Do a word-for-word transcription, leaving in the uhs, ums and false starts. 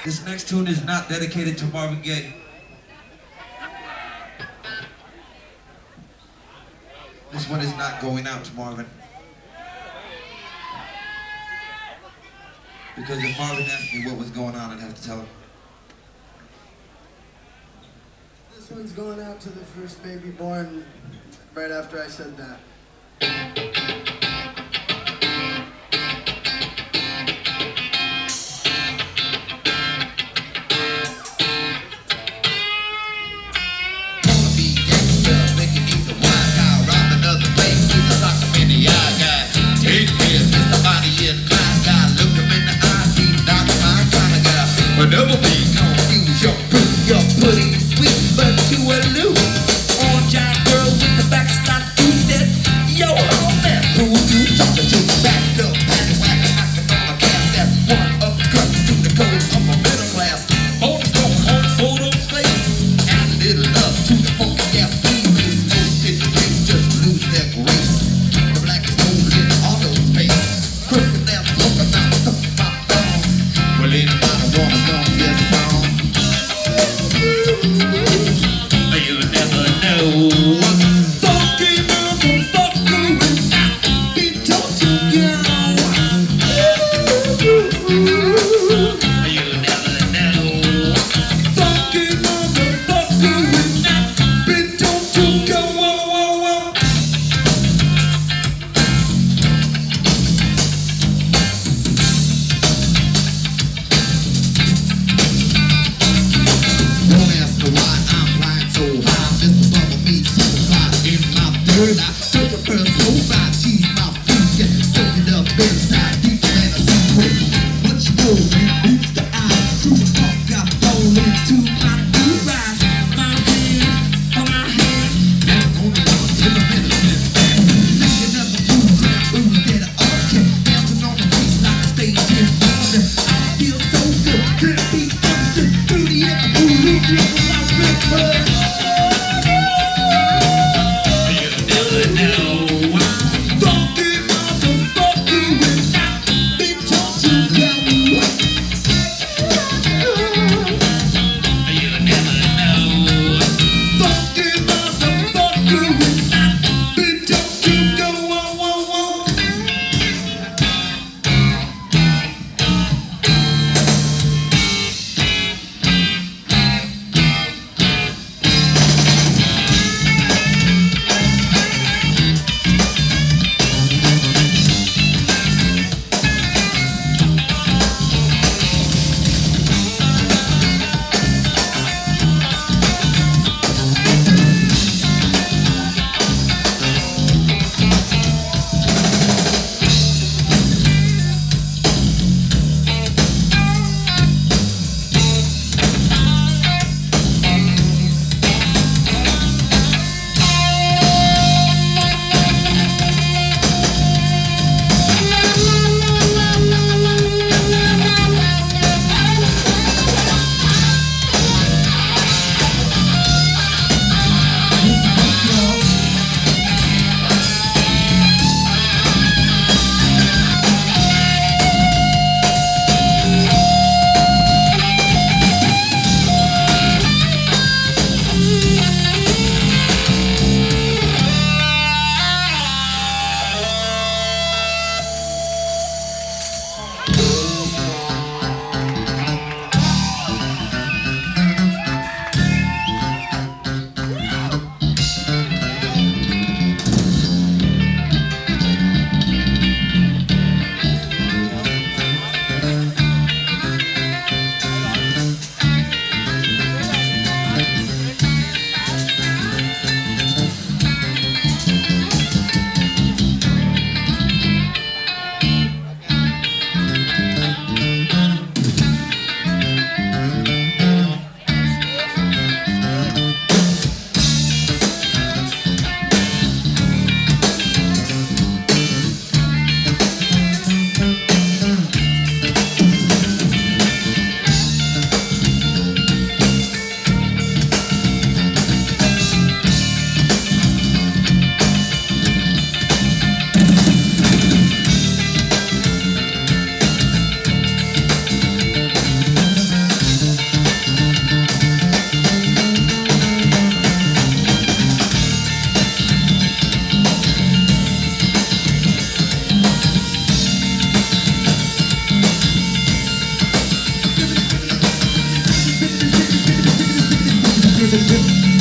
This next tune is not dedicated to Marvin Gaye. This one is not going out to Marvin. Because if Marvin asked me what was going on, I'd have to tell him. This one's going out to the first baby born right after I said that. Never be confused, your pretty, your pretty sweet, but you a loose on giant girl with the back slot. You said, yo, homie, who you talking to? Back up, patty whacking, knocking on a cat. That's one of the cuts to the code of a middle class. Bonus don't hold photo slaves, and a little love to the funky gas. Please, no stitch race, just lose their grace. The black is holding all those faces. Crooked left, looking out, something my thumb. Well, anybody wanna know? You never know. Funky motherfucker, be told to go. You never know. Funky motherfucker, be told to go. Don't ask me why I'm flying so high. Mister Bubble me so fly in my third eye. Circle her so fine, she's my freak. Soak it up inside, deeper than a secret. What you know, man, boots the eye. Through the pump, got blown into my new ride. My hand on my hand, and only one is a medicine. Thinking of the two damn booze that I all kept dancing on the beach like a stage in London. I feel so good, can't be understood. Through the air, ooh, look, look, I rip her. You never know. Funky motherfucker, when I be told to go. You never know. Funky motherfucker, when I be told to go. Whoa, whoa, whoa. Hip